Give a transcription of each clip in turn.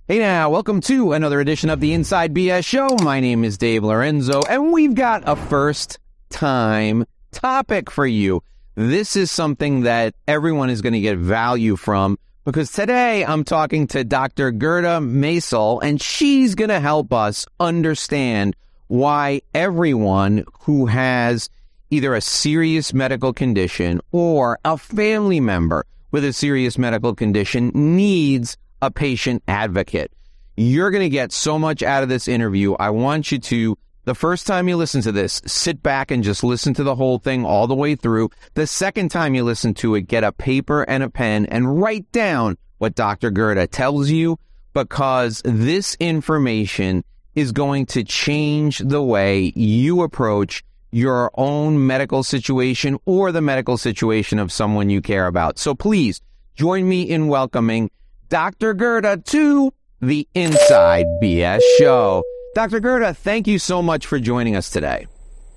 Hey now, welcome to another edition of the Inside BS Show. My name is Dave Lorenzo, and we've got a first-time topic for you. This is something that everyone is going to get value from, because today I'm talking to Dr. Gerda Masel, and she's going to help us understand why everyone who has either a serious medical condition or a family member with a serious medical condition needs a patient advocate. You're going to get so much out of this interview. I want you to, the first time you listen to this, sit back and just listen to the whole thing all the way through. The second time you listen to it, get a paper and a pen and write down what Dr. Gerda tells you, because this information is going to change the way you approach your own medical situation or the medical situation of someone you care about. So please join me in welcoming Dr. Gerda to the Inside BS Show. Dr. Gerda, thank you so much for joining us today.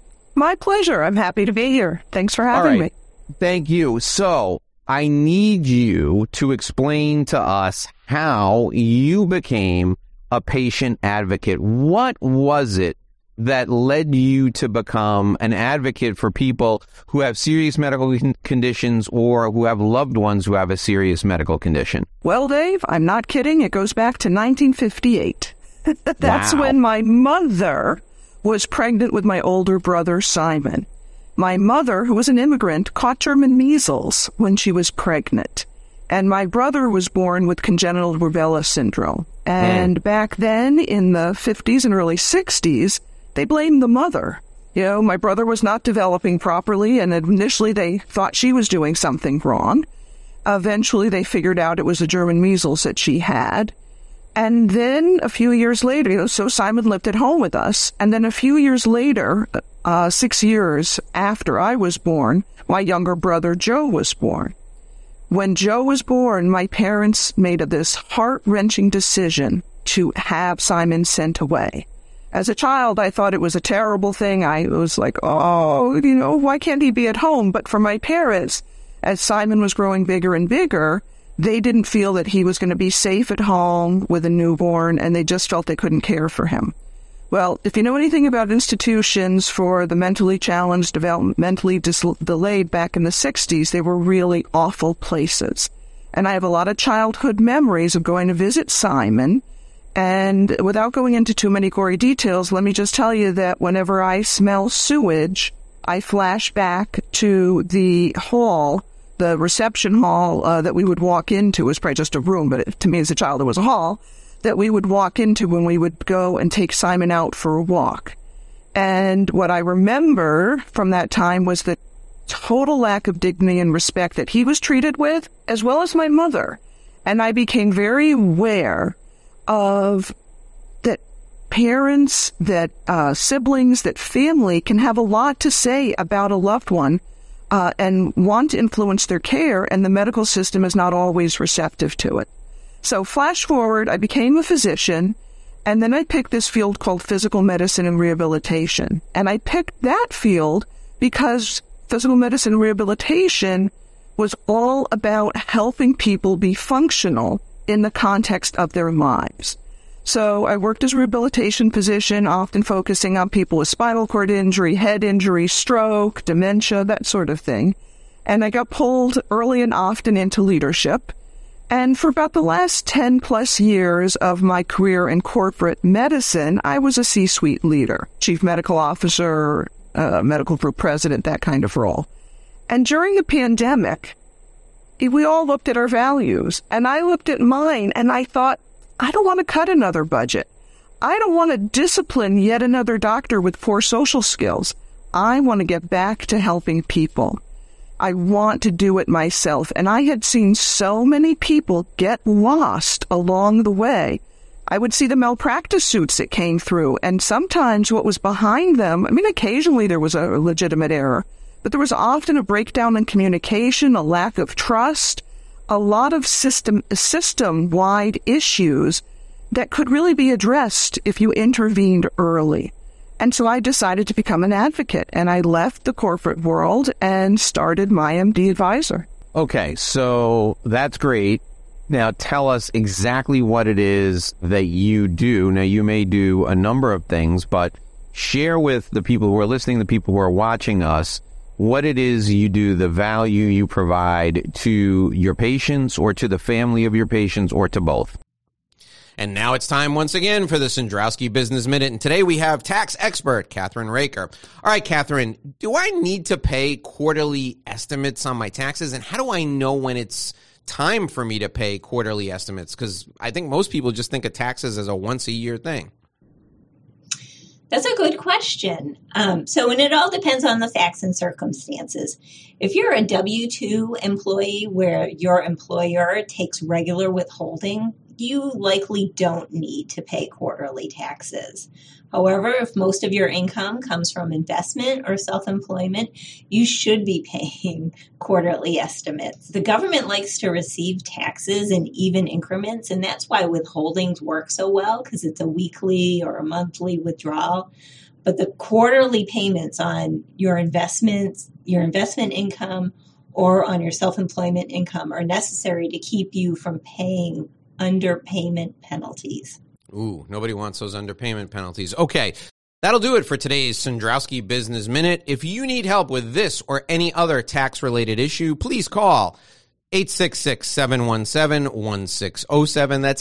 My pleasure. I'm happy to be here. Thanks for having me. Thank you. So I need you to explain to us how you became a patient advocate. What was it that led you to become an advocate for people who have serious medical conditions or who have loved ones who have a serious medical condition? Well, Dave, I'm not kidding. It goes back to 1958. That's Wow. when my mother was pregnant with my older brother, Simon. My mother, who was an immigrant, caught German measles when she was pregnant. And my brother was born with congenital rubella syndrome. And back then, in the 50s and early 60s, they blamed the mother. You know, my brother was not developing properly, and initially they thought she was doing something wrong. Eventually they figured out it was the German measles that she had. And then a few years later, so Simon lived at home with us, and then a few years later, 6 years after I was born, my younger brother Joe was born. When Joe was born, my parents made this heart-wrenching decision to have Simon sent away. As a child, I thought it was a terrible thing. I was like, why can't he be at home? But for my parents, as Simon was growing bigger and bigger, they didn't feel that he was going to be safe at home with a newborn, and they just felt they couldn't care for him. Well, if you know anything about institutions for the mentally challenged, developmentally delayed back in the 60s, they were really awful places. And I have a lot of childhood memories of going to visit Simon. And without going into too many gory details, let me just tell you that whenever I smell sewage, I flash back to the hall, the reception hall that we would walk into. It was probably just a room, but to me as a child, it was a hall that we would walk into when we would go and take Simon out for a walk. And what I remember from that time was the total lack of dignity and respect that he was treated with, as well as my mother. And I became very aware of that parents, that siblings, that family can have a lot to say about a loved one and want to influence their care, and the medical system is not always receptive to it. So flash forward, I became a physician, and then I picked this field called physical medicine and rehabilitation. And I picked that field because physical medicine and rehabilitation was all about helping people be functional in the context of their lives. So I worked as a rehabilitation physician, often focusing on people with spinal cord injury, head injury, stroke, dementia, that sort of thing. And I got pulled early and often into leadership. And for about the last 10 plus years of my career in corporate medicine, I was a C-suite leader, chief medical officer, medical group president, that kind of role. And during the pandemic, we all looked at our values, and I looked at mine, and I thought, I don't want to cut another budget. I don't want to discipline yet another doctor with poor social skills. I want to get back to helping people. I want to do it myself. And I had seen so many people get lost along the way. I would see the malpractice suits that came through, and sometimes what was behind them, occasionally there was a legitimate error, but there was often a breakdown in communication, a lack of trust, a lot of system-wide issues that could really be addressed if you intervened early. And so I decided to become an advocate, and I left the corporate world and started MyMD Advisor. Okay, so that's great. Now, tell us exactly what it is that you do. Now, you may do a number of things, but share with the people who are listening, the people who are watching us, what it is you do, the value you provide to your patients or to the family of your patients or to both. And now it's time once again for the Cendrowski Business Minute. And today we have tax expert Catherine Raker. All right, Catherine, do I need to pay quarterly estimates on my taxes? And how do I know when it's time for me to pay quarterly estimates? Because I think most people just think of taxes as a once-a-year thing. That's a good question. And it all depends on the facts and circumstances. If you're a W-2 employee where your employer takes regular withholding, you likely don't need to pay quarterly taxes. However, if most of your income comes from investment or self-employment, you should be paying quarterly estimates. The government likes to receive taxes in even increments, and that's why withholdings work so well, because it's a weekly or a monthly withdrawal. But the quarterly payments on your investment income, or on your self-employment income are necessary to keep you from paying underpayment penalties. Ooh, nobody wants those underpayment penalties. Okay, that'll do it for today's Cendrowski Business Minute. If you need help with this or any other tax-related issue, please call 866-717-1607. That's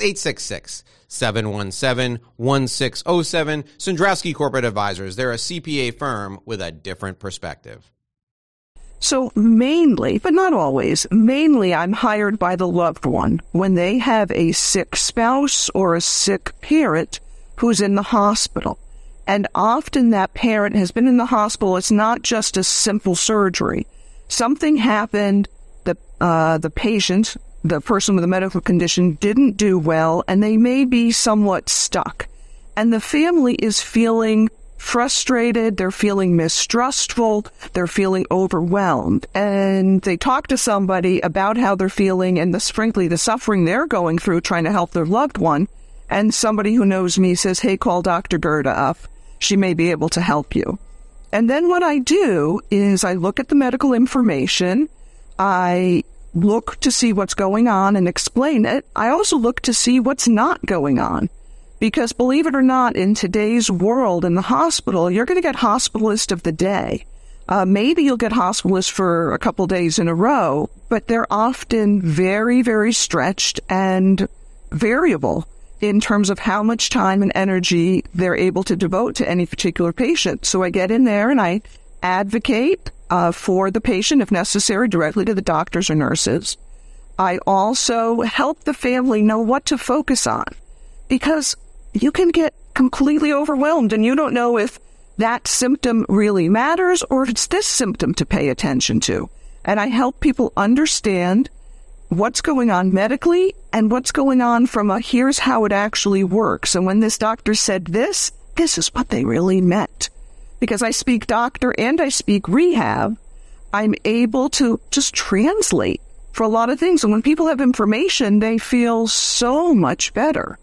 866-717-1607. Cendrowski Corporate Advisors. They're a CPA firm with a different perspective. So mainly, but not always, I'm hired by the loved one when they have a sick spouse or a sick parent who's in the hospital. And often that parent has been in the hospital. It's not just a simple surgery. Something happened, the patient, the person with a medical condition, didn't do well, and they may be somewhat stuck. And the family is feeling frustrated, they're feeling mistrustful, they're feeling overwhelmed, and they talk to somebody about how they're feeling and frankly the suffering they're going through trying to help their loved one, and somebody who knows me says, hey, call Dr. Gerda up. She may be able to help you. And then what I do is I look at the medical information, I look to see what's going on and explain it. I also look to see what's not going on. Because believe it or not, in today's world in the hospital, you're going to get hospitalist of the day. Maybe you'll get hospitalist for a couple days in a row, but they're often very, very stretched and variable in terms of how much time and energy they're able to devote to any particular patient. So I get in there and I advocate for the patient, if necessary, directly to the doctors or nurses. I also help the family know what to focus on, because you can get completely overwhelmed and you don't know if that symptom really matters or if it's this symptom to pay attention to. And I help people understand what's going on medically and what's going on from a here's how it actually works. And when this doctor said this is what they really meant. Because I speak doctor and I speak rehab, I'm able to just translate for a lot of things. And when people have information, they feel so much better.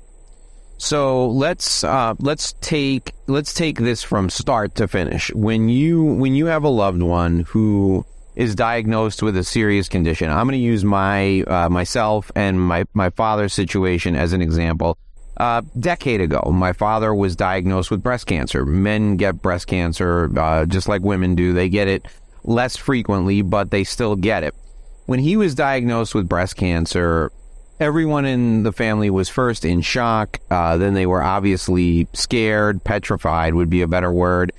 So let's take this from start to finish. When you have a loved one who is diagnosed with a serious condition, I'm going to use myself and my father's situation as an example. A decade ago, my father was diagnosed with breast cancer. Men get breast cancer just like women do. They get it less frequently, but they still get it. When he was diagnosed with breast cancer, everyone in the family was first in shock. Then they were obviously scared, petrified would be a better word.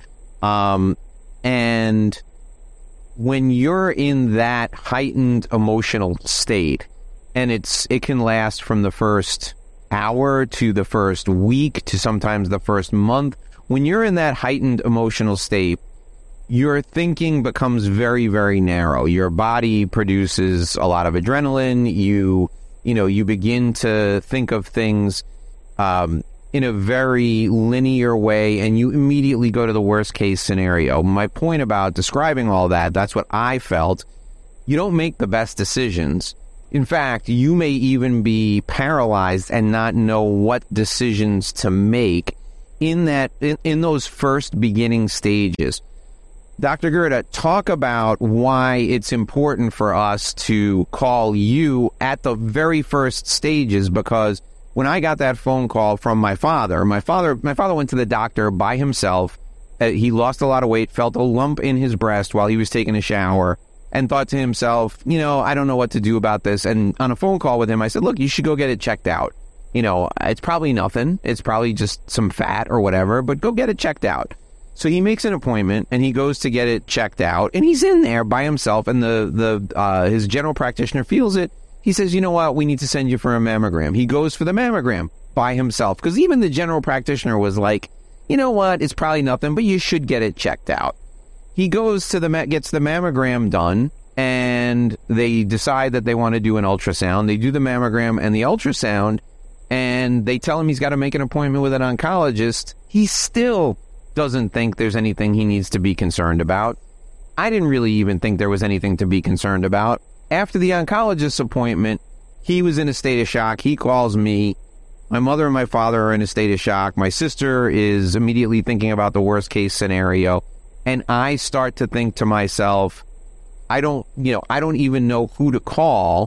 And when you're in that heightened emotional state, and it can last from the first hour to the first week to sometimes the first month, when you're in that heightened emotional state, your thinking becomes very, very narrow. Your body produces a lot of adrenaline. You begin to think of things in a very linear way, and you immediately go to the worst case scenario. My point about describing all that's what I felt. You don't make the best decisions. In fact, you may even be paralyzed and not know what decisions to make in those first beginning stages. Dr. Gerda, talk about why it's important for us to call you at the very first stages, because when I got that phone call from my father went to the doctor by himself. He lost a lot of weight, felt a lump in his breast while he was taking a shower, and thought to himself, I don't know what to do about this. And on a phone call with him, I said, look, you should go get it checked out. It's probably nothing. It's probably just some fat or whatever, but go get it checked out. So he makes an appointment and he goes to get it checked out, and he's in there by himself, and his general practitioner feels it. He says, you know what, we need to send you for a mammogram. He goes for the mammogram by himself, because even the general practitioner was like, you know what, it's probably nothing, but you should get it checked out. He goes to gets the mammogram done, and they decide that they want to do an ultrasound. They do the mammogram and the ultrasound, and they tell him he's got to make an appointment with an oncologist. He still doesn't think there's anything he needs to be concerned about. I didn't really even think there was anything to be concerned about. After the oncologist's appointment, he was in a state of shock. He calls me. My mother and my father are in a state of shock. My sister is immediately thinking about the worst case scenario. And I start to think to myself, I don't even know who to call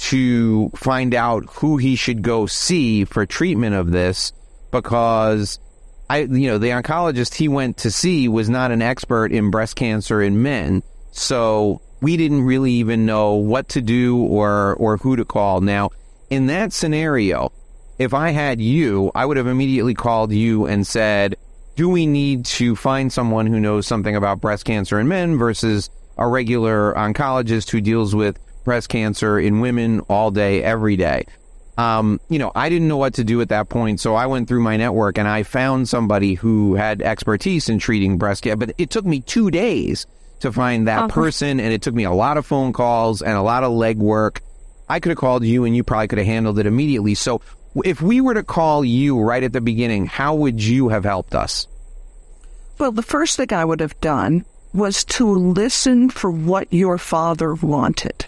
to find out who he should go see for treatment of this, because the oncologist he went to see was not an expert in breast cancer in men. So we didn't really even know what to do or who to call. Now, in that scenario, if I had you, I would have immediately called you and said, do we need to find someone who knows something about breast cancer in men versus a regular oncologist who deals with breast cancer in women all day, every day? I didn't know what to do at that point, so I went through my network and I found somebody who had expertise in treating breast cancer. But it took me 2 days to find that person, and it took me a lot of phone calls and a lot of legwork. I could have called you, and you probably could have handled it immediately. So if we were to call you right at the beginning, how would you have helped us? Well, the first thing I would have done was to listen for what your father wanted.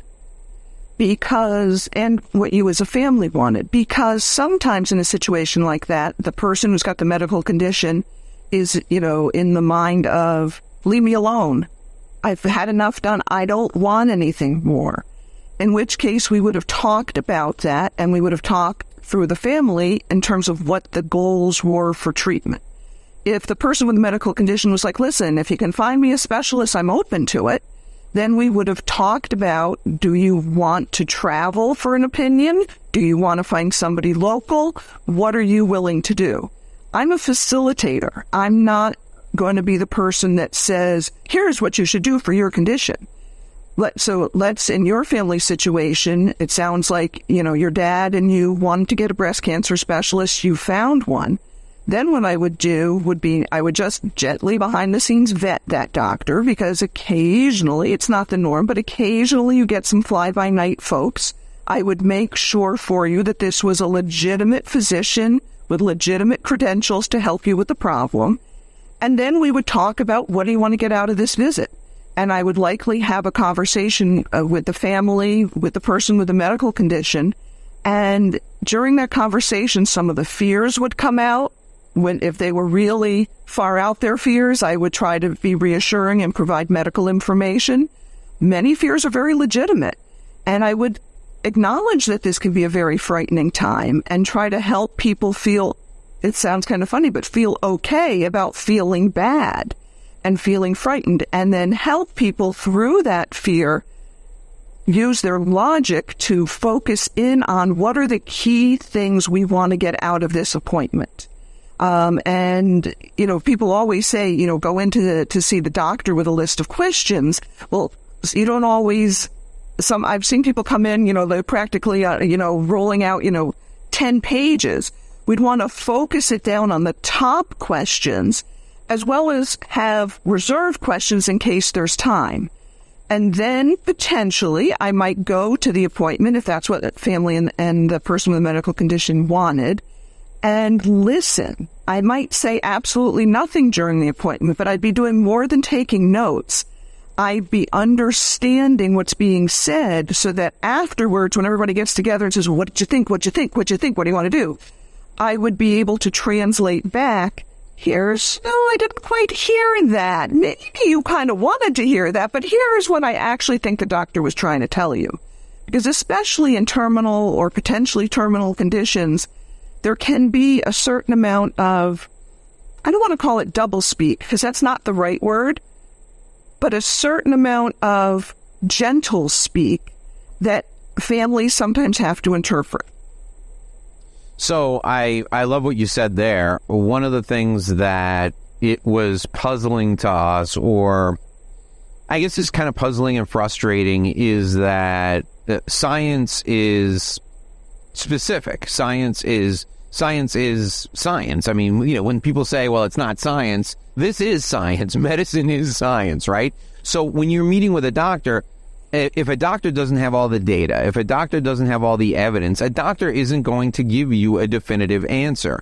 And what you as a family wanted. Because sometimes in a situation like that, the person who's got the medical condition is, in the mind of, leave me alone. I've had enough done. I don't want anything more. In which case we would have talked about that, and we would have talked through the family in terms of what the goals were for treatment. If the person with the medical condition was like, listen, if you can find me a specialist, I'm open to it, then we would have talked about, do you want to travel for an opinion? Do you want to find somebody local? What are you willing to do? I'm a facilitator. I'm not going to be the person that says, here's what you should do for your condition. Let's, in your family situation, it sounds like, your dad and you wanted to get a breast cancer specialist. You found one. Then what I would do would be, I would just gently behind the scenes vet that doctor, because occasionally, it's not the norm, but occasionally you get some fly-by-night folks. I would make sure for you that this was a legitimate physician with legitimate credentials to help you with the problem. And then we would talk about, what do you want to get out of this visit? And I would likely have a conversation with the family, with the person with the medical condition. And during that conversation, some of the fears would come out. If they were really far out their fears, I would try to be reassuring and provide medical information. Many fears are very legitimate. And I would acknowledge that this can be a very frightening time and try to help people feel, it sounds kind of funny, but feel okay about feeling bad and feeling frightened, and then help people through that fear use their logic to focus in on what are the key things we want to get out of this appointment. People always say, go to see the doctor with a list of questions. Well, you don't always, I've seen people come in, they're practically, rolling out, 10 pages. We'd want to focus it down on the top questions, as well as have reserved questions in case there's time. And then potentially I might go to the appointment if that's what the family and the person with the medical condition wanted, and listen. I might say absolutely nothing during the appointment, but I'd be doing more than taking notes. I'd be understanding what's being said so that afterwards, when everybody gets together and says, what did you think? What do you think? What do you think? What do you want to do? I would be able to translate back, I didn't quite hear that. Maybe you kind of wanted to hear that, but here's what I actually think the doctor was trying to tell you. Because especially in terminal or potentially terminal conditions, there can be a certain amount of, I don't want to call it double speak, because that's not the right word, but a certain amount of gentle speak that families sometimes have to interpret. So I love what you said there. One of the things that it was puzzling to us, or I guess it's kind of puzzling and frustrating, is that science is specific. Science is science. I mean, when people say, well, it's not science, this is science. Medicine is science, right? So when you're meeting with a doctor, if a doctor doesn't have all the data, if a doctor doesn't have all the evidence, a doctor isn't going to give you a definitive answer.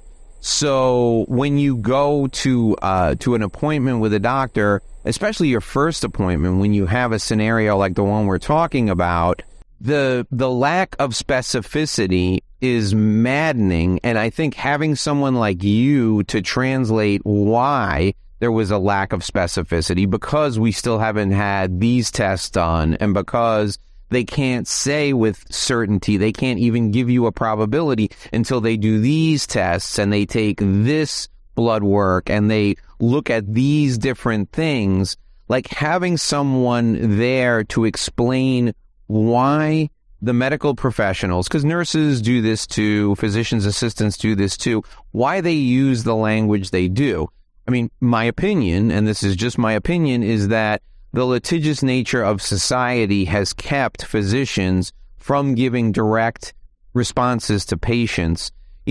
So when you go to an appointment with a doctor, especially your first appointment, when you have a scenario like the one we're talking about, the lack of specificity is maddening. And I think having someone like you to translate why there was a lack of specificity, because we still haven't had these tests done, and because they can't say with certainty, they can't even give you a probability until they do these tests and they take this blood work and they look at these different things. Like having someone there to explain why the medical professionals, because nurses do this too, physicians' assistants do this too, why they use the language they do. I mean, my opinion, and this is just my opinion, is that the litigious nature of society has kept physicians from giving direct responses to patients.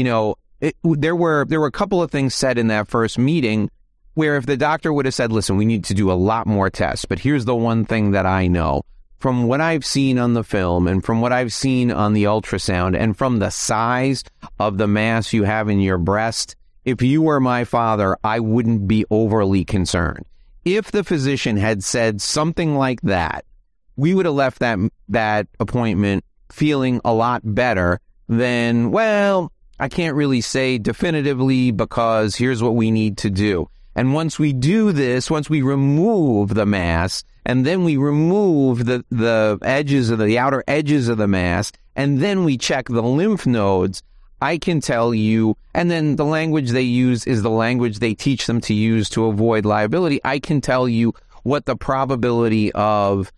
There were a couple of things said in that first meeting where if the doctor would have said, listen, we need to do a lot more tests, but here's the one thing that I know. From what I've seen on the film and from what I've seen on the ultrasound and from the size of the mass you have in your breast, if you were my father, I wouldn't be overly concerned. If the physician had said something like that, we would have left that appointment feeling a lot better than, well, I can't really say definitively because here's what we need to do. And once we do this, once we remove the mass, and then we remove the edges of the outer edges of the mass, and then we check the lymph nodes, I can tell you, and then the language they use is the language they teach them to use to avoid liability. I can tell you what the probability of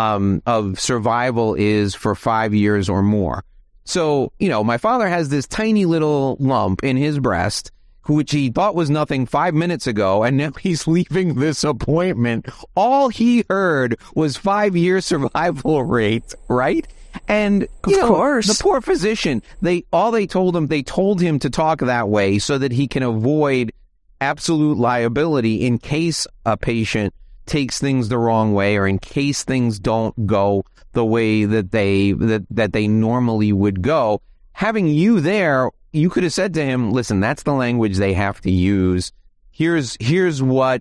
survival is for 5 years or more. So, my father has this tiny little lump in his breast, which he thought was nothing 5 minutes ago, and now he's leaving this appointment. All he heard was 5-year survival rate, right? And of course, the poor physician, they told him to talk that way so that he can avoid absolute liability in case a patient takes things the wrong way or in case things don't go the way that they normally would go. Having you there, you could have said to him, listen, that's the language they have to use. Here's what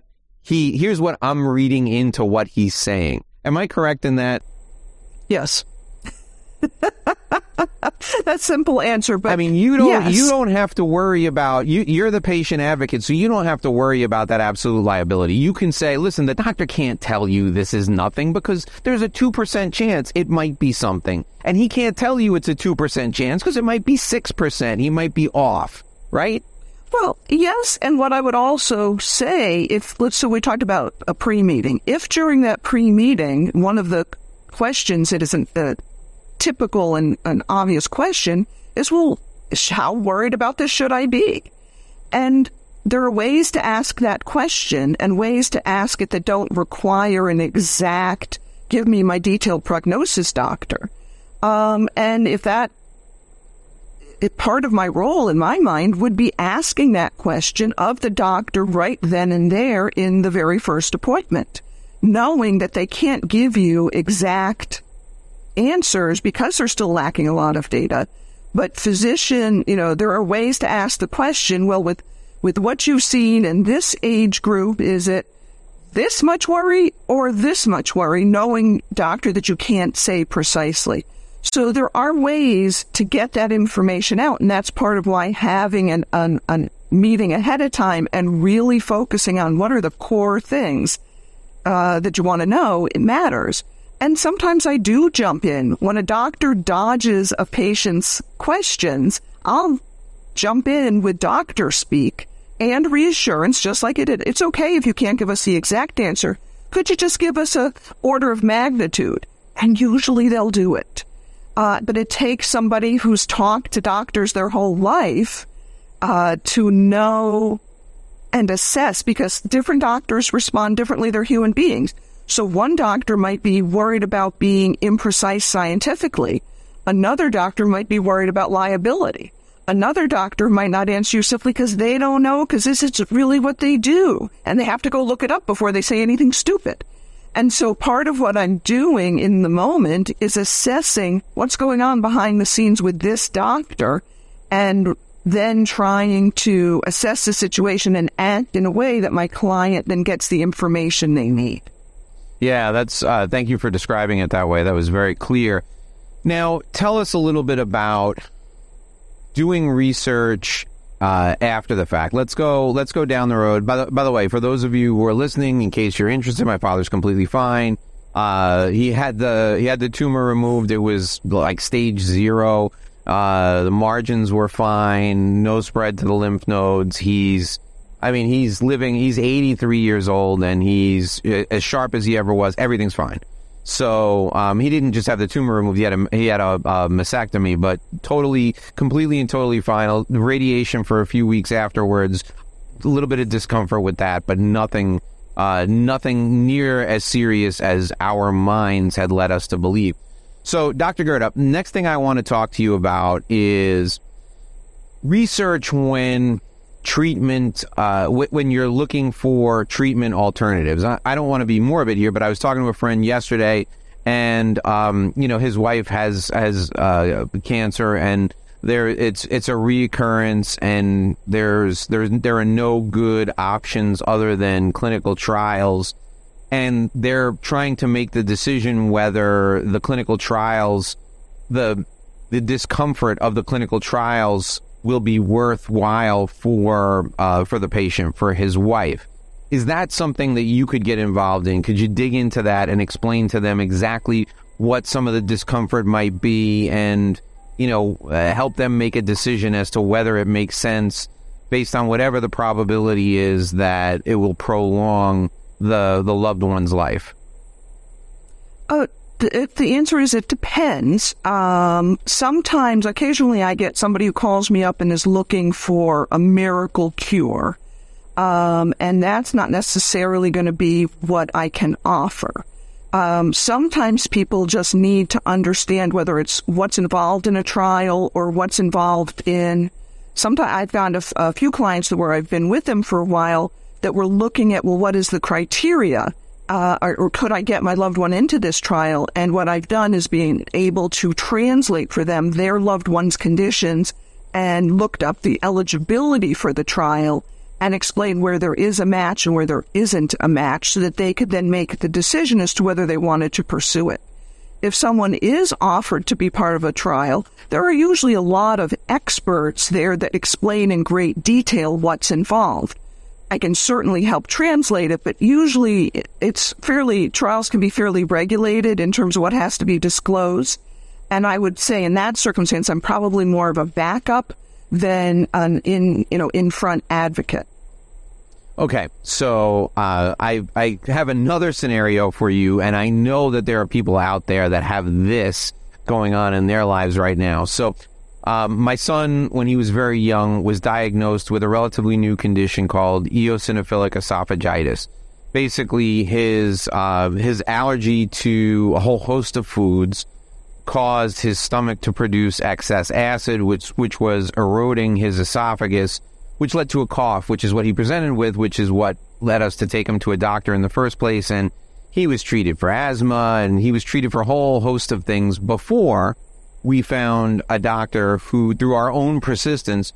I'm reading into what he's saying. Am I correct in that? Yes. That simple answer, but I mean, you don't have to worry about you're the patient advocate, so you don't have to worry about that absolute liability. You can say, listen, the doctor can't tell you this is nothing because there's a 2% chance it might be something, and he can't tell you it's a 2% chance because it might be 6%. He might be off, right? Well, yes, and what I would also say, so we talked about a pre-meeting. If during that pre-meeting, one of the questions that isn't typical and an obvious question is, well, how worried about this should I be? And there are ways to ask that question and ways to ask it that don't require an exact, give me my detailed prognosis, doctor. And if part of my role in my mind would be asking that question of the doctor right then and there in the very first appointment, knowing that they can't give you exact answers because they're still lacking a lot of data. But physician, there are ways to ask the question, well, with what you've seen in this age group, is it this much worry or this much worry, knowing, doctor, that you can't say precisely. So there are ways to get that information out, and that's part of why having an meeting ahead of time and really focusing on what are the core things that you want to know, it matters. And sometimes I do jump in. When a doctor dodges a patient's questions, I'll jump in with doctor speak and reassurance, just like it did. It's okay if you can't give us the exact answer. Could you just give us a order of magnitude? And usually they'll do it. But it takes somebody who's talked to doctors their whole life to know and assess, because different doctors respond differently. They're human beings. So one doctor might be worried about being imprecise scientifically. Another doctor might be worried about liability. Another doctor might not answer you simply because they don't know, because this is really what they do. And they have to go look it up before they say anything stupid. And so part of what I'm doing in the moment is assessing what's going on behind the scenes with this doctor, and then trying to assess the situation and act in a way that my client then gets the information they need. Yeah, that's thank you for describing it that way. That was very clear. Now, tell us a little bit about doing research after the fact. Let's go down the road. By the way, for those of you who are listening, in case you're interested, my father's completely fine. He had the tumor removed. It was like stage 0. The margins were fine. No spread to the lymph nodes. He's 83 years old, and he's as sharp as he ever was. Everything's fine. So he didn't just have the tumor removed. He had a mastectomy, but completely and totally fine. Radiation for a few weeks afterwards. A little bit of discomfort with that, but nothing near as serious as our minds had led us to believe. So, Dr. Gerda, next thing I want to talk to you about is research when treatment, when you're looking for treatment alternatives. I don't want to be morbid here, but I was talking to a friend yesterday, and his wife has cancer, and it's a recurrence, and there are no good options other than clinical trials, and they're trying to make the decision whether the clinical trials, the discomfort of the clinical trials will be worthwhile for the patient, for his wife. Is that something that you could get involved in? Could you dig into that and explain to them exactly what some of the discomfort might be, and help them make a decision as to whether it makes sense based on whatever the probability is that it will prolong the loved one's life? The answer is it depends. Sometimes, occasionally, I get somebody who calls me up and is looking for a miracle cure. And that's not necessarily going to be what I can offer. Sometimes people just need to understand whether it's what's involved in a trial or what's involved in... Sometimes I've found a few clients where I've been with them for a while that were looking at, well, what is the criteria? Or could I get my loved one into this trial? And what I've done is being able to translate for them their loved one's conditions and looked up the eligibility for the trial and explain where there is a match and where there isn't a match, so that they could then make the decision as to whether they wanted to pursue it. If someone is offered to be part of a trial, there are usually a lot of experts there that explain in great detail what's involved. I can certainly help translate it, but usually trials can be fairly regulated in terms of what has to be disclosed. And I would say in that circumstance, I'm probably more of a backup than an in-front advocate. Okay, so I have another scenario for you, and I know that there are people out there that have this going on in their lives right now. So my son, when he was very young, was diagnosed with a relatively new condition called eosinophilic esophagitis. Basically, his allergy to a whole host of foods caused his stomach to produce excess acid, which was eroding his esophagus, which led to a cough, which is what he presented with, which is what led us to take him to a doctor in the first place. And he was treated for asthma, and he was treated for a whole host of things before we found a doctor who, through our own persistence,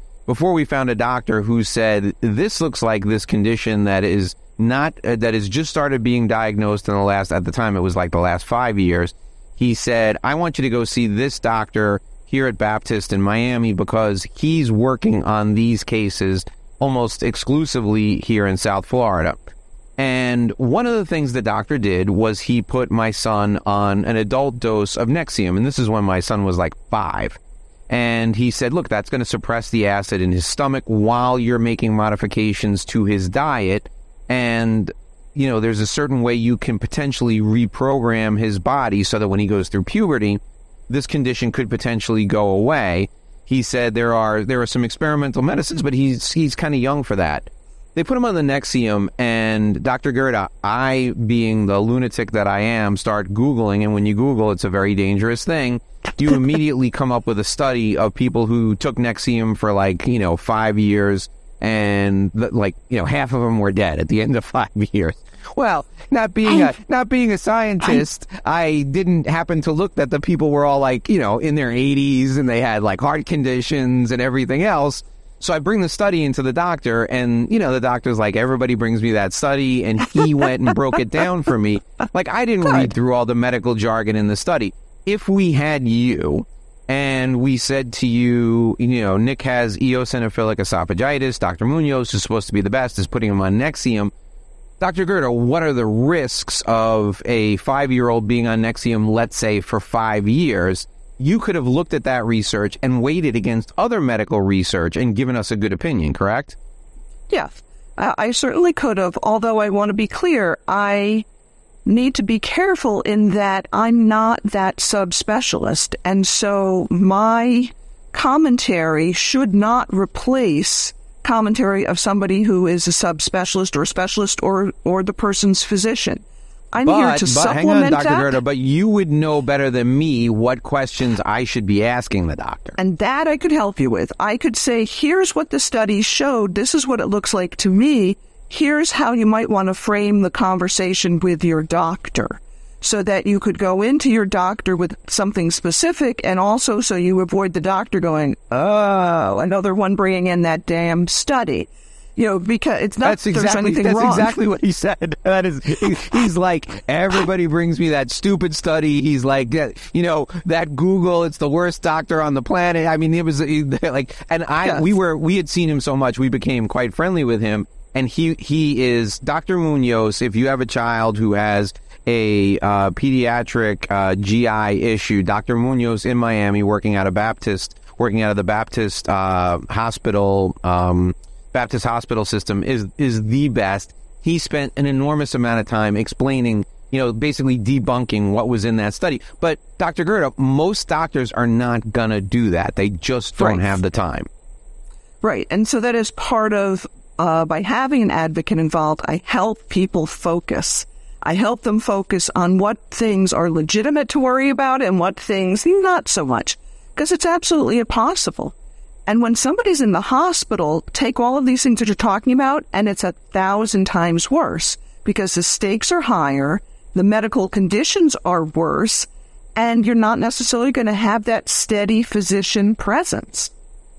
who said, this looks like this condition that is just started being diagnosed in at the time it was like the last 5 years. He said, I want you to go see this doctor here at Baptist in Miami, because he's working on these cases almost exclusively here in South Florida. And one of the things the doctor did was he put my son on an adult dose of Nexium. And this is when my son was like 5. And he said, look, that's going to suppress the acid in his stomach while you're making modifications to his diet. And, you know, there's a certain way you can potentially reprogram his body so that when he goes through puberty, this condition could potentially go away. He said there are some experimental medicines, but he's kind of young for that. They put him on the Nexium, and Dr. Gerda, I, being the lunatic that I am, start Googling, and when you Google, it's a very dangerous thing. You immediately come up with a study of people who took Nexium for 5 years, and half of them were dead at the end of 5 years. Well, not being a scientist, I didn't happen to look that the people were all in their 80s, and they had heart conditions and everything else. So I bring the study into the doctor, and, the doctor's like, everybody brings me that study, and he went and broke it down for me. I didn't read through all the medical jargon in the study. If we had you, and we said to you, Nick has eosinophilic esophagitis, Dr. Munoz, who's supposed to be the best, is putting him on Nexium. Dr. Gerda, what are the risks of a 5-year-old being on Nexium, let's say, for 5 years? You could have looked at that research and weighed it against other medical research and given us a good opinion, correct? Yeah, I certainly could have, although I want to be clear, I need to be careful in that I'm not that subspecialist, and so my commentary should not replace commentary of somebody who is a subspecialist or a specialist or the person's physician. I'm here to supplement hang on, Dr. that. Gerda, but you would know better than me what questions I should be asking the doctor. And that I could help you with. I could say, here's what the study showed. This is what it looks like to me. Here's how you might want to frame the conversation with your doctor so that you could go into your doctor with something specific, and also so you avoid the doctor going, oh, another one bringing in that damn study. Because it's not there's anything wrong. That's exactly what he said. He's like, everybody brings me that stupid study. He's like, that Google, it's the worst doctor on the planet. I mean, it was we had seen him so much, we became quite friendly with him. And he is Dr. Munoz. If you have a child who has a pediatric GI issue, Dr. Munoz in Miami, working out of the Baptist hospital, Baptist hospital system is the best. He spent an enormous amount of time explaining, basically debunking what was in that study. But Dr. Gerda, most doctors are not going to do that. They just don't have the time. Right. And so that is part of, by having an advocate involved, I help people focus. I help them focus on what things are legitimate to worry about and what things not so much, because it's absolutely impossible. And when somebody's in the hospital, take all of these things that you're talking about, and it's 1,000 times worse because the stakes are higher, the medical conditions are worse, and you're not necessarily going to have that steady physician presence.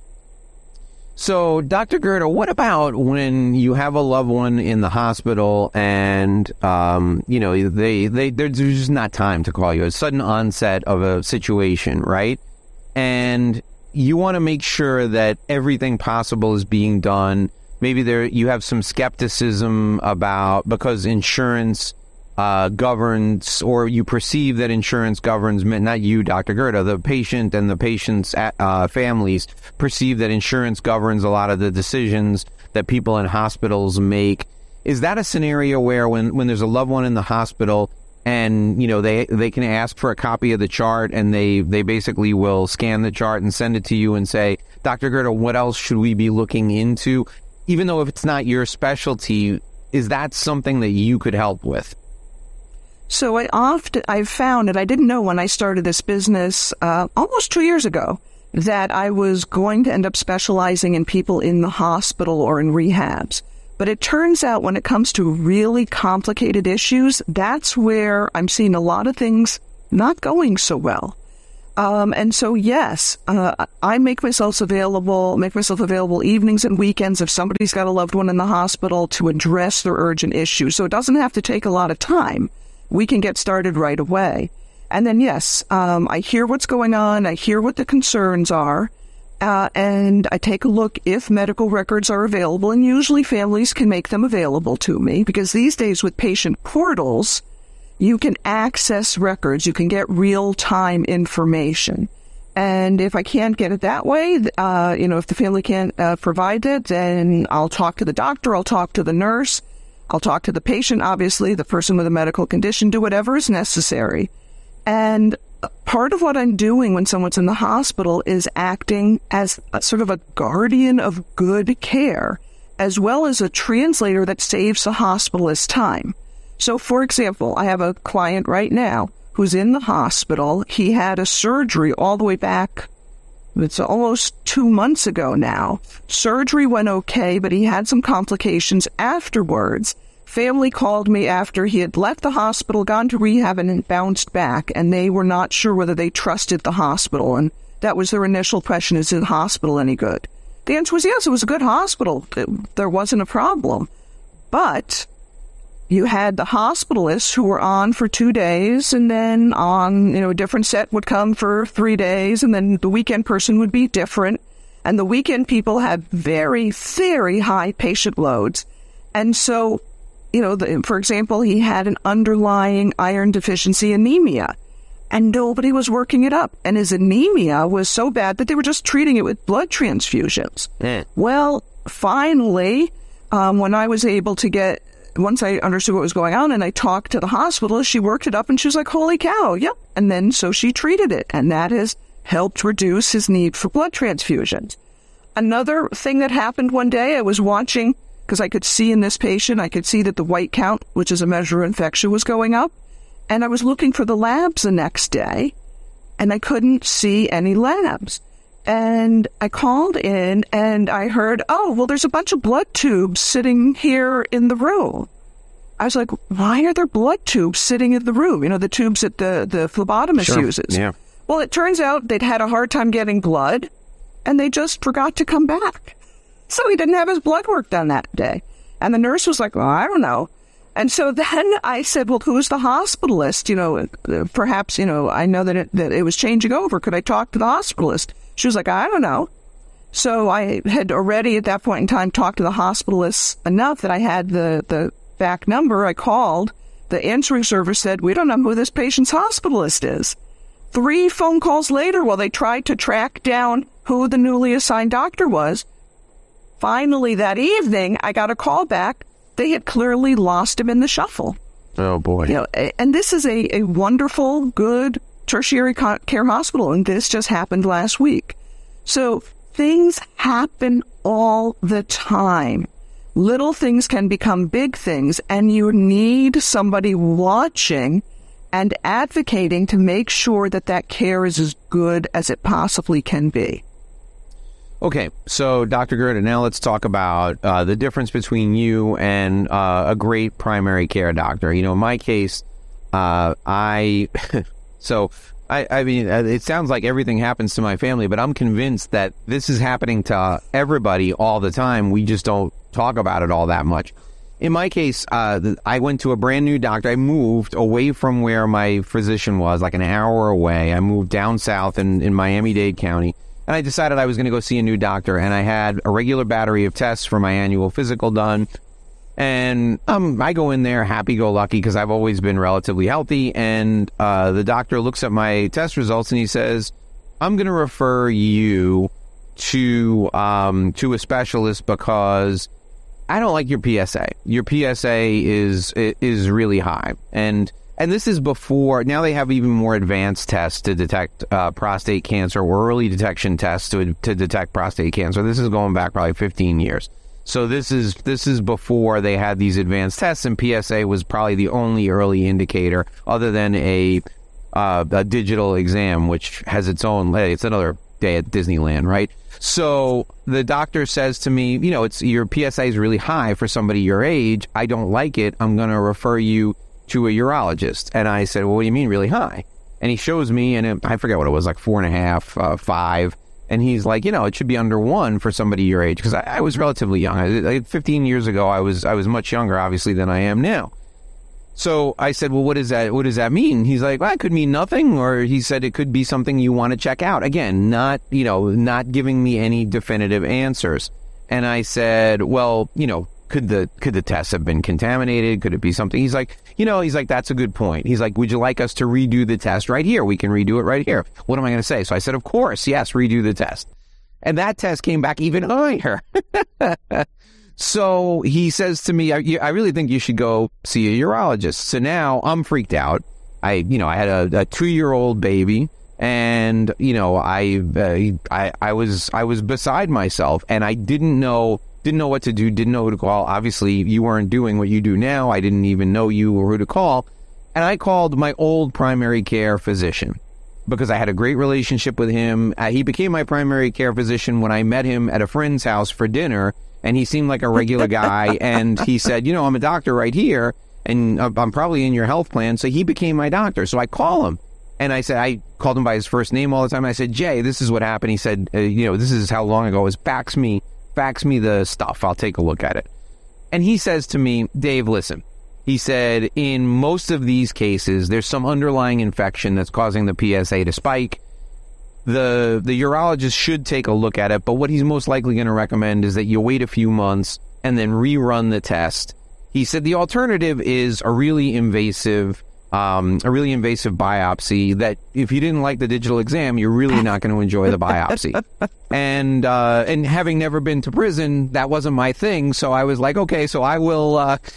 So, Dr. Gerda, what about when you have a loved one in the hospital and, there's just not time to call you, a sudden onset of a situation, right? And you want to make sure that everything possible is being done. Maybe you have some skepticism about, because insurance governs, or you perceive that insurance governs, not you, Dr. Gerda, the patient and the patient's families perceive that insurance governs a lot of the decisions that people in hospitals make. Is that a scenario where when there's a loved one in the hospital and, they can ask for a copy of the chart, and they basically will scan the chart and send it to you and say, Dr. Gerda, what else should we be looking into? Even though if it's not your specialty, is that something that you could help with? So I've found, and I didn't know when I started this business almost 2 years ago, that I was going to end up specializing in people in the hospital or in rehabs. But it turns out when it comes to really complicated issues, that's where I'm seeing a lot of things not going so well. And so, yes, I make myself available evenings and weekends if somebody's got a loved one in the hospital to address their urgent issues. So it doesn't have to take a lot of time. We can get started right away. And then, yes, I hear what's going on. I hear what the concerns are. and I take a look if medical records are available, and usually families can make them available to me, because these days with patient portals, you can access records, you can get real-time information. And if I can't get it that way, if the family can't provide it, then I'll talk to the doctor, I'll talk to the nurse, I'll talk to the patient, obviously, the person with a medical condition, do whatever is necessary. And part of what I'm doing when someone's in the hospital is acting as a sort of a guardian of good care, as well as a translator that saves the hospitalist time. So, for example, I have a client right now who's in the hospital. He had a surgery all the way back, it's almost 2 months ago now. Surgery went okay, but he had some complications afterwards. Family called me after he had left the hospital, gone to rehab, and bounced back, and they were not sure whether they trusted the hospital. And that was their initial question, is the hospital any good? The answer was yes, it was a good hospital. There wasn't a problem. But you had the hospitalists who were on for 2 days, and then on, a different set would come for 3 days, and then the weekend person would be different. And the weekend people have very, very high patient loads. And so, for example, he had an underlying iron deficiency anemia, and nobody was working it up. And his anemia was so bad that they were just treating it with blood transfusions. Well, finally, when I was able to once I understood what was going on and I talked to the hospital, she worked it up and she was like, holy cow, yep. And then so she treated it, and that has helped reduce his need for blood transfusions. Another thing that happened one day, I was watching, because I could see in this patient, I could see that the white count, which is a measure of infection, was going up. And I was looking for the labs the next day, and I couldn't see any labs. And I called in, and I heard, there's a bunch of blood tubes sitting here in the room. I was like, why are there blood tubes sitting in the room? The tubes that the phlebotomist uses. Yeah. Well, it turns out they'd had a hard time getting blood, and they just forgot to come back. So he didn't have his blood work done that day. And the nurse was like, well, I don't know. And so then I said, well, who's the hospitalist? Perhaps, I know that it was changing over. Could I talk to the hospitalist? She was like, I don't know. So I had already at that point in time talked to the hospitalist enough that I had the back number. I called. The answering service said, we don't know who this patient's hospitalist is. 3 phone calls later, while they tried to track down who the newly assigned doctor was, finally that evening, I got a call back. They had clearly lost him in the shuffle. Oh, boy. And this is a wonderful, good tertiary care hospital, and this just happened last week. So things happen all the time. Little things can become big things, and you need somebody watching and advocating to make sure that care is as good as it possibly can be. Okay, so Dr. Gerda, now let's talk about the difference between you and a great primary care doctor. In my case, it sounds like everything happens to my family, but I'm convinced that this is happening to everybody all the time. We just don't talk about it all that much. In my case, I went to a brand new doctor. I moved away from where my physician was, like an hour away. I moved down south in Miami-Dade County. And I decided I was going to go see a new doctor, and I had a regular battery of tests for my annual physical done. And I go in there happy-go-lucky because I've always been relatively healthy. And the doctor looks at my test results and he says, I'm going to refer you to a specialist because I don't like your PSA. Your PSA is really high. And this is before, now they have even more advanced tests to detect prostate cancer, or early detection tests to detect prostate cancer. This is going back probably 15 years. So this is before they had these advanced tests, and PSA was probably the only early indicator other than a digital exam, which has its own, it's another day at Disneyland, right? So the doctor says to me, your PSA is really high for somebody your age. I don't like it. I'm going to refer you to a urologist. And I said, well, what do you mean really high? And he shows me, and I forget what it was, like 4.5, 5. And he's like, it should be under 1 for somebody your age. Because I was relatively young. 15 years ago, I was much younger, obviously, than I am now. So I said, well, what does that mean? He's like, well, it could mean nothing. Or he said it could be something you want to check out. Again, not giving me any definitive answers. And I said, well, could the test have been contaminated? Could it be something? He's like, that's a good point. He's like, would you like us to redo the test right here? We can redo it right here. What am I going to say? So I said, of course, yes, redo the test. And that test came back even higher. So he says to me, I really think you should go see a urologist. So now I'm freaked out. I had a 2-year-old baby, and I was beside myself, and I didn't know what to do, didn't know who to call. Obviously, you weren't doing what you do now. I didn't even know you or who to call. And I called my old primary care physician because I had a great relationship with him. He became my primary care physician when I met him at a friend's house for dinner. And he seemed like a regular guy, and he said, I'm a doctor right here, and I'm probably in your health plan, so he became my doctor. So I call him, and I called him by his first name all the time. I said, Jay, this is what happened. He said, this is how long ago it was. Fax me the stuff. I'll take a look at it. And he says to me, Dave, listen, he said, in most of these cases, there's some underlying infection that's causing the PSA to spike. The urologist should take a look at it, but what he's most likely going to recommend is that you wait a few months and then rerun the test. He said the alternative is a really invasive biopsy that if you didn't like the digital exam, you're really not going to enjoy the biopsy. And having never been to prison, that wasn't my thing. So I was like, okay, so I will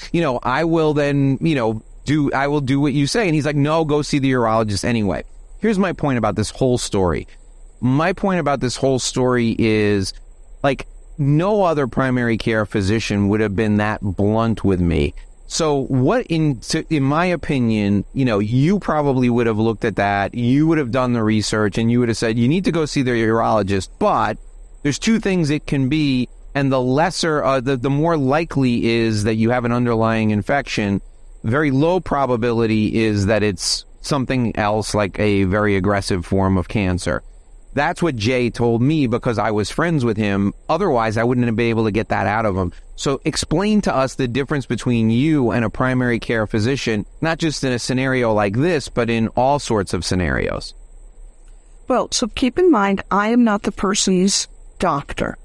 do what you say. And he's like, no, go see the urologist anyway. Here's my point about this whole story. My point about this whole story is, like, no other primary care physician would have been that blunt with me. So in my opinion, you probably would have looked at that, you would have done the research, and you would have said, you need to go see the urologist, but there's two things it can be, and the lesser, the more likely is that you have an underlying infection. Very low probability is that it's something else, like a very aggressive form of cancer. That's what Jay told me because I was friends with him. Otherwise, I wouldn't have been able to get that out of him. So explain to us the difference between you and a primary care physician, not just in a scenario like this, but in all sorts of scenarios. Well, so keep in mind, I am not the person's doctor.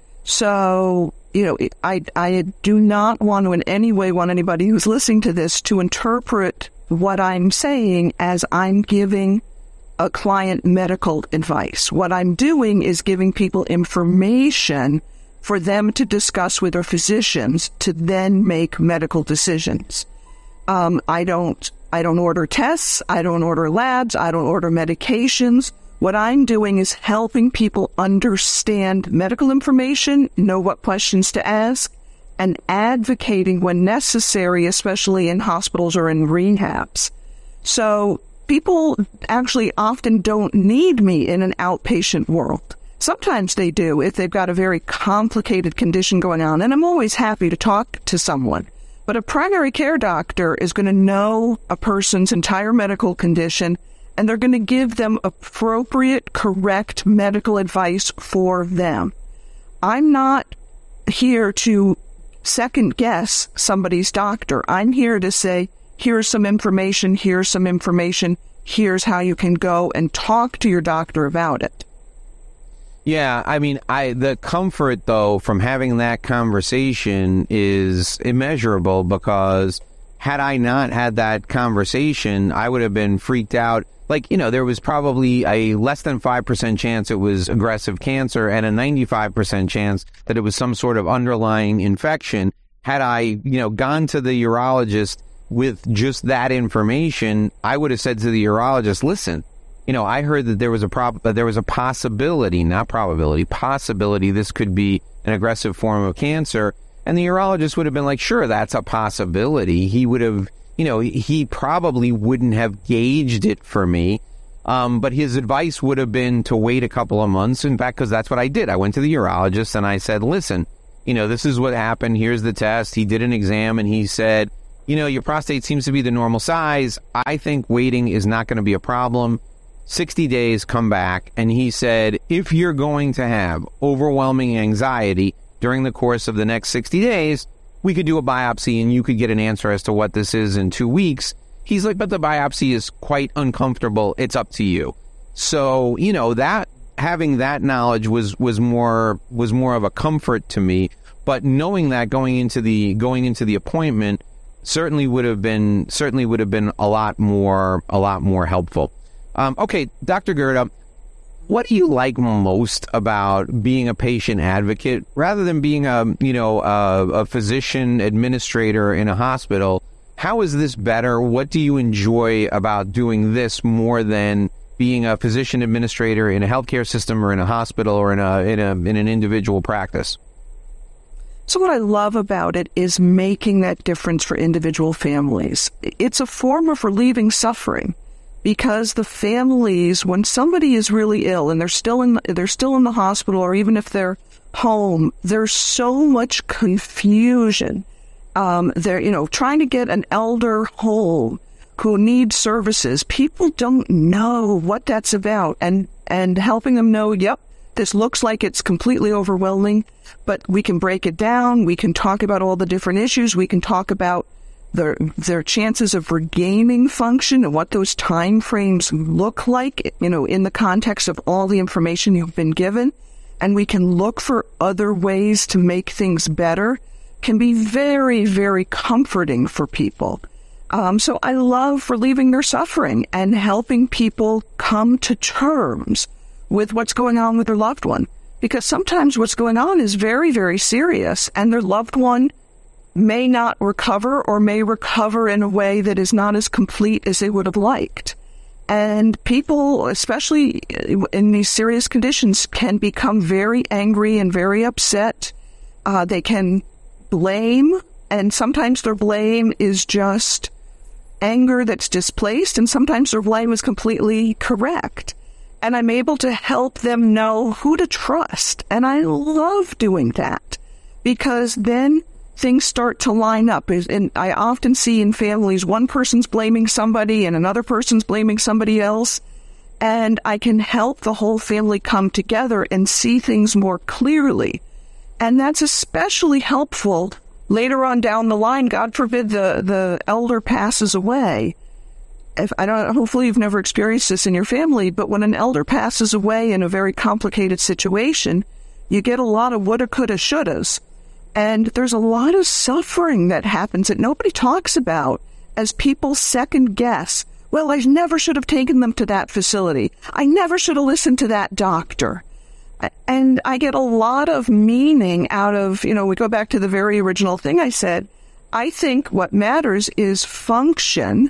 So, I do not want to in any way want anybody who's listening to this to interpret what I'm saying as I'm giving a client medical advice. What I'm doing is giving people information for them to discuss with their physicians to then make medical decisions. I don't order tests. I don't order labs. I don't order medications. What I'm doing is helping people understand medical information, know what questions to ask, and advocating when necessary, especially in hospitals or in rehabs. So people actually often don't need me in an outpatient world. Sometimes they do if they've got a very complicated condition going on, and I'm always happy to talk to someone. But a primary care doctor is going to know a person's entire medical condition, and they're going to give them appropriate, correct medical advice for them. I'm not here to second guess somebody's doctor. I'm here to say, here's some information, here's how you can go and talk to your doctor about it. Yeah, I mean, the comfort, though, from having that conversation is immeasurable, because had I not had that conversation, I would have been freaked out. Like, there was probably a less than 5% chance it was aggressive cancer and a 95% chance that it was some sort of underlying infection. Had I, gone to the urologist with just that information, I would have said to the urologist, listen, I heard that there was a possibility this could be an aggressive form of cancer. And the urologist would have been like, sure, that's a possibility. He would have, he probably wouldn't have gauged it for me. But his advice would have been to wait a couple of months. In fact, because that's what I did. I went to the urologist and I said, listen, this is what happened. Here's the test. He did an exam and he said, your prostate seems to be the normal size. I think waiting is not going to be a problem. 60 days, come back. And he said, if you're going to have overwhelming anxiety during the course of the next 60 days, we could do a biopsy and you could get an answer as to what this is in 2 weeks. He's like, but the biopsy is quite uncomfortable. It's up to you. So, that having that knowledge was more of a comfort to me. But knowing that going into the appointment certainly would have been a lot more helpful. Okay, Dr. Gerda, what do you like most about being a patient advocate rather than being a physician administrator in a hospital? How is this better? What do you enjoy about doing this more than being a physician administrator in a healthcare system or in a hospital or in an individual practice? So what I love about it is making that difference for individual families. It's a form of relieving suffering because the families, when somebody is really ill and they're still in the hospital, or even if they're home, there's so much confusion. They're, trying to get an elder home who needs services. People don't know what that's about, and helping them know, yep, this looks like it's completely overwhelming, but we can break it down. We can talk about all the different issues. We can talk about their chances of regaining function and what those time frames look like, in the context of all the information you've been given. And we can look for other ways to make things better. Can be very, very comforting for people. So I love relieving their suffering and helping people come to terms with what's going on with their loved one. Because sometimes what's going on is very, very serious, and their loved one may not recover or may recover in a way that is not as complete as they would have liked. And people, especially in these serious conditions, can become very angry and very upset. They can blame, and sometimes their blame is just anger that's displaced, and sometimes their blame is completely correct. And I'm able to help them know who to trust. And I love doing that because then things start to line up. And I often see in families, one person's blaming somebody and another person's blaming somebody else. And I can help the whole family come together and see things more clearly. And that's especially helpful later on down the line. God forbid the elder passes away. Hopefully you've never experienced this in your family, but when an elder passes away in a very complicated situation, you get a lot of woulda, coulda, shouldas. And there's a lot of suffering that happens that nobody talks about as people second guess. Well, I never should have taken them to that facility. I never should have listened to that doctor. And I get a lot of meaning out of, we go back to the very original thing I said. I think what matters is function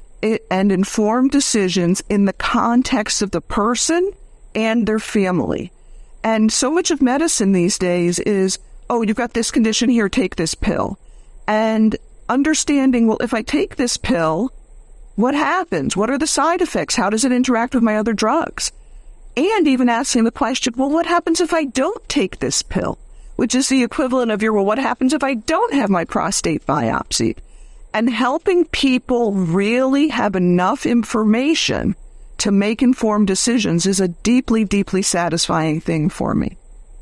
and informed decisions in the context of the person and their family. And so much of medicine these days is, oh, you've got this condition here, take this pill. And understanding, well, if I take this pill, what happens? What are the side effects? How does it interact with my other drugs? And even asking the question, well, what happens if I don't take this pill? Which is the equivalent of what happens if I don't have my prostate biopsied? And helping people really have enough information to make informed decisions is a deeply, deeply satisfying thing for me.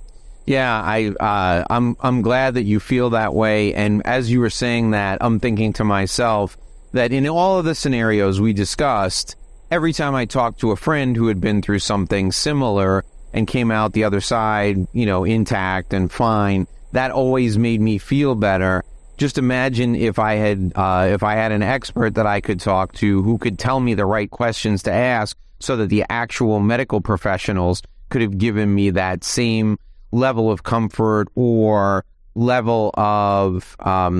Yeah, I'm glad that you feel that way. And as you were saying that, I'm thinking to myself that in all of the scenarios we discussed, every time I talked to a friend who had been through something similar and came out the other side, intact and fine, that always made me feel better. Just imagine if I had an expert that I could talk to who could tell me the right questions to ask so that the actual medical professionals could have given me that same level of comfort or level of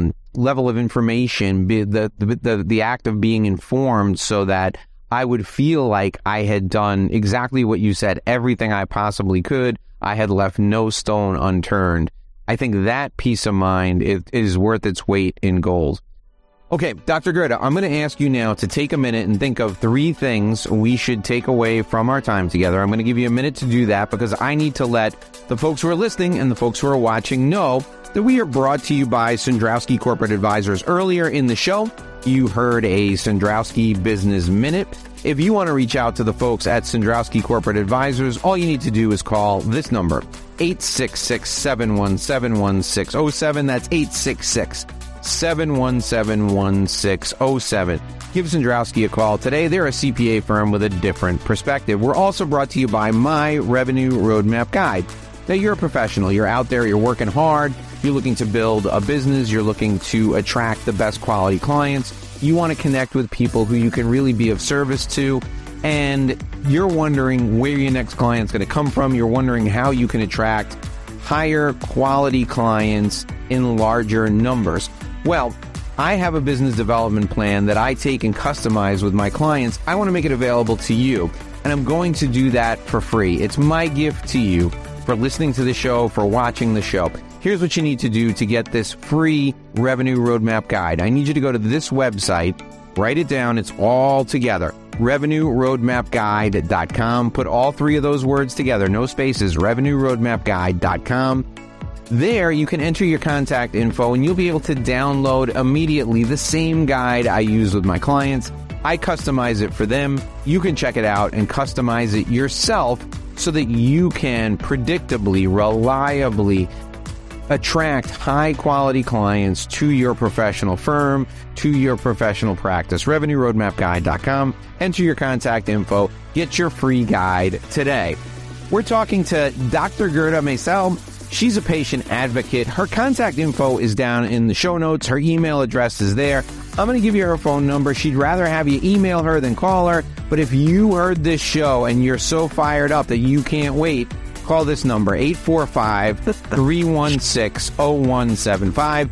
information, the act of being informed, so that I would feel like I had done exactly what you said, everything I possibly could. I had left no stone unturned. I think that peace of mind is worth its weight in gold. Okay, Dr. Gerda, I'm going to ask you now to take a minute and think of 3 things we should take away from our time together. I'm going to give you a minute to do that because I need to let the folks who are listening and the folks who are watching know that we are brought to you by Cendrowski Corporate Advisors. Earlier in the show, you heard a Cendrowski Business Minute. If you want to reach out to the folks at Cendrowski Corporate Advisors, all you need to do is call this number, 866-717-1607. That's 866-717-1607. Give Cendrowski a call today. They're a CPA firm with a different perspective. We're also brought to you by My Revenue Roadmap Guide. Now, you're a professional. You're out there. You're working hard. You're looking to build a business. You're looking to attract the best quality clients. You want to connect with people who you can really be of service to. And you're wondering where your next client's going to come from. You're wondering how you can attract higher quality clients in larger numbers. Well, I have a business development plan that I take and customize with my clients. I want to make it available to you, and I'm going to do that for free. It's my gift to you for listening to the show, for watching the show. Here's what you need to do to get this free revenue roadmap guide. I need you to go to this website, write it down. It's all together. RevenueRoadmapGuide.com. Put all three of those words together, no spaces, RevenueRoadmapGuide.com. There, you can enter your contact info, and you'll be able to download immediately the same guide I use with my clients. I customize it for them. You can check it out and customize it yourself so that you can predictably, reliably attract high-quality clients to your professional firm, to your professional practice. RevenueRoadmapGuide.com. Enter your contact info. Get your free guide today. We're talking to Dr. Gerda Maisel. She's a patient advocate. Her contact info is down in the show notes. Her email address is there. I'm going to give you her phone number. She'd rather have you email her than call her. But if you heard this show and you're so fired up that you can't wait, call this number, 845-316-0175,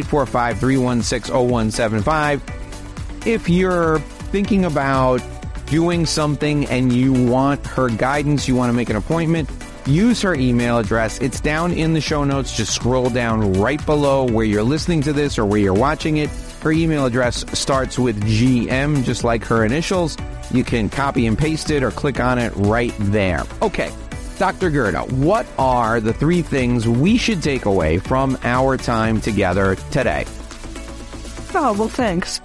845-316-0175. If you're thinking about doing something and you want her guidance, you want to make an appointment, use her email address. It's down in the show notes. Just scroll down right below where you're listening to this or where you're watching it. Her email address starts with GM, just like her initials. You can copy and paste it or click on it right there. Okay, Dr. Gerda, what are the three things we should take away from our time together today? Oh, well, thanks.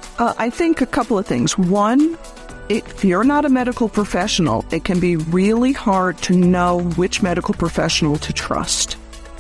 I think a couple of things. One, if you're not a medical professional, it can be really hard to know which medical professional to trust.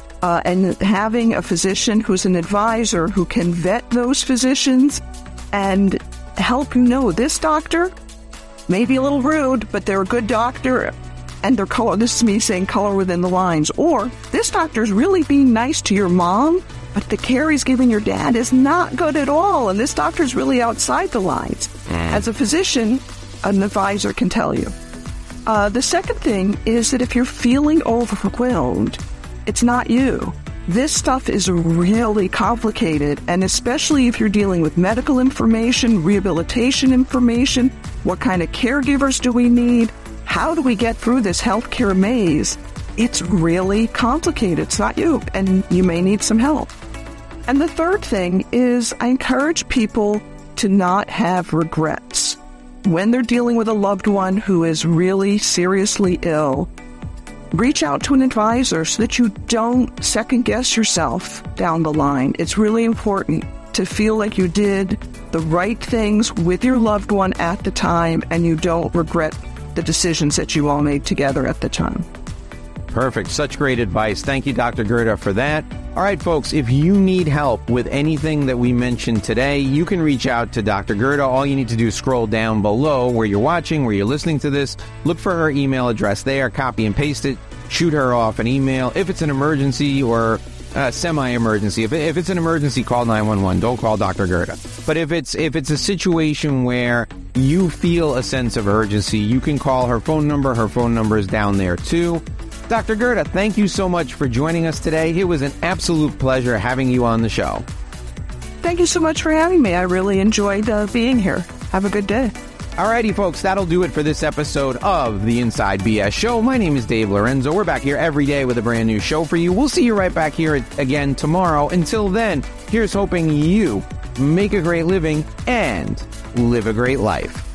And having a physician who's an advisor who can vet those physicians and help you know this doctor may be a little rude, but they're a good doctor and they're color. This is me saying color within the lines. Or this doctor's really being nice to your mom, but the care he's giving your dad is not good at all. And this doctor's really outside the lines. As a physician, an advisor can tell you. The second thing is that if you're feeling overwhelmed, it's not you. This stuff is really complicated, and especially if you're dealing with medical information, rehabilitation information, what kind of caregivers do we need? How do we get through this healthcare maze? It's really complicated. It's not you, and you may need some help. And the third thing is I encourage people to not have regrets. When they're dealing with a loved one who is really seriously ill, reach out to an advisor so that you don't second-guess yourself down the line. It's really important to feel like you did the right things with your loved one at the time and you don't regret the decisions that you all made together at the time. Perfect. Such great advice. Thank you, Dr. Gerda, for that. All right, folks, if you need help with anything that we mentioned today, you can reach out to Dr. Gerda. All you need to do is scroll down below where you're watching, where you're listening to this. Look for her email address there, copy and paste it, shoot her off an email. If it's an emergency or semi-emergency, if it's an emergency, call 911. Don't call Dr. Gerda. But if it's a situation where you feel a sense of urgency, you can call her phone number. Her phone number is down there too. Dr. Gerda, thank you so much for joining us today. It was an absolute pleasure having you on the show. Thank you so much for having me. I really enjoyed being here. Have a good day. Alrighty, folks, that'll do it for this episode of the Inside BS Show. My name is Dave Lorenzo. We're back here every day with a brand new show for you. We'll see you right back here again tomorrow. Until then, here's hoping you make a great living and live a great life.